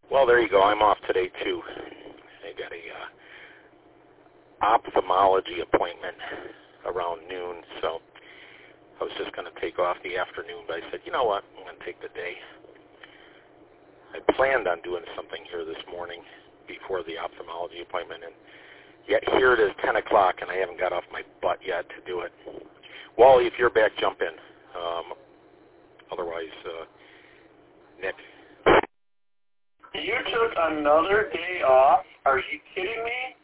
Well, there you go. I'm off today, too. I got a ophthalmology appointment around noon, so I was just going to take off the afternoon, but I said, you know what, I'm going to take the day. I planned on doing something here this morning before the ophthalmology appointment, and yet here it is 10 o'clock, and I haven't got off my butt yet to do it. Wally, if you're back, jump in. Otherwise, Nick. You took another day off? Are you kidding me?